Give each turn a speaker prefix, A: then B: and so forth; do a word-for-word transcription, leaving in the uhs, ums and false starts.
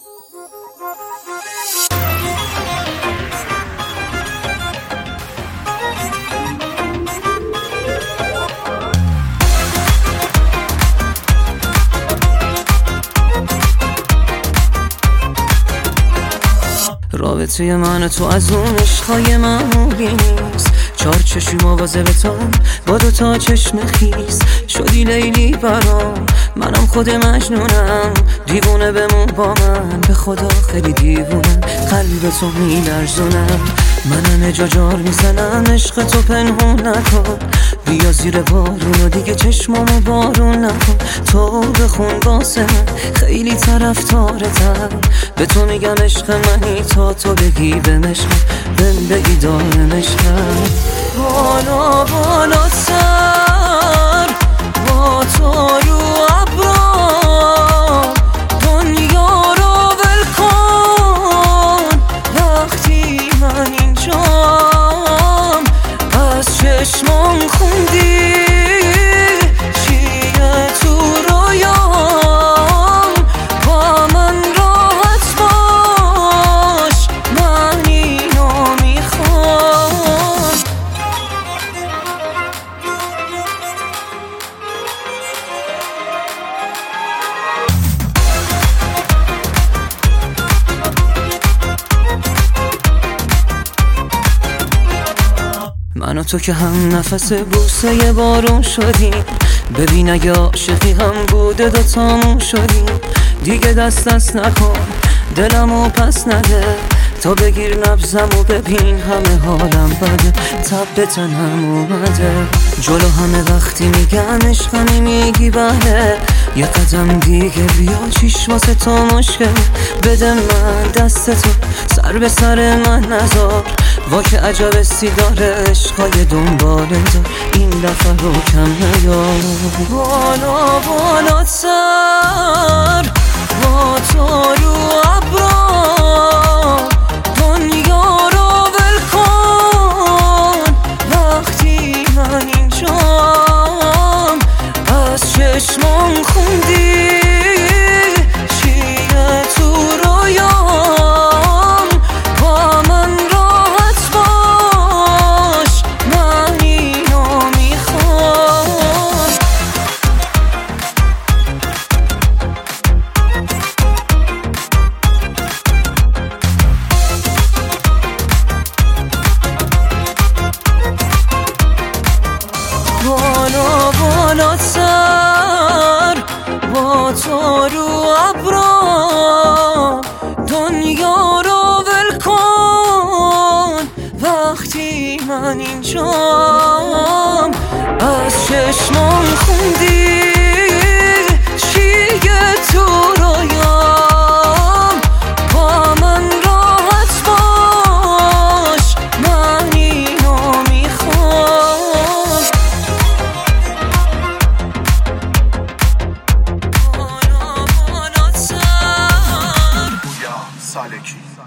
A: رابطه من تو از اون عشقای معمولی نیست. چار چشم مواظب تو با دو تا چشم خیس شدی لیلی برام، منم خود مجنونم، دیوونه بمون با من، به خدا خیلی دیوونم، قلب تو میلرزونم، من همه جا جار میزنم، عشق تو پنهون نکن، بیا زیر بارون و دیگه چشمامو بارون نکن، تو بخون واسه من خیلی طرفدارتم، به تو میگم عشق منی تا تو بگی بهم عشقم، بهم بگی دارم عشقم. بالا بالا سر با تو رو ابرام، دنیا رو ول کن وقتی من اینجام، از چشمام خوندی چیه تو رویام، با من راحت باش من اینو میخوام. من و تو که هم نفس بوسه بارون شدیم، ببین اگه عاشقی هم بوده دوتامون شدیم، دیگه دست دست نکن دلمو پس نده، تا بگیر نبضم و ببین همه حالم بده، تب به تنم اومده، جلو همه وقتی میگن عشقمی میگی بله، یه قدم دیگه بیا چیش واسه تو مشکل، بده من دست تو سر به سر من نذار، وا که عجب استی داره عشقای دنباله دار، این دفعه رو کم نیار. بالا بالا سر با تو رو ابرام، دنیا رو ول کن وقتی من اینجام، از چشمام خوندی چیه تو رویام، با من راحت باش من اینو میخوام. بالا بالا سر با تو رو ابرام، دنیا رو ول کن وقتی من اینجام، از چشمام خوندی چیه تو رویام، با من راحت باش من اینو میخوام.
B: سالکی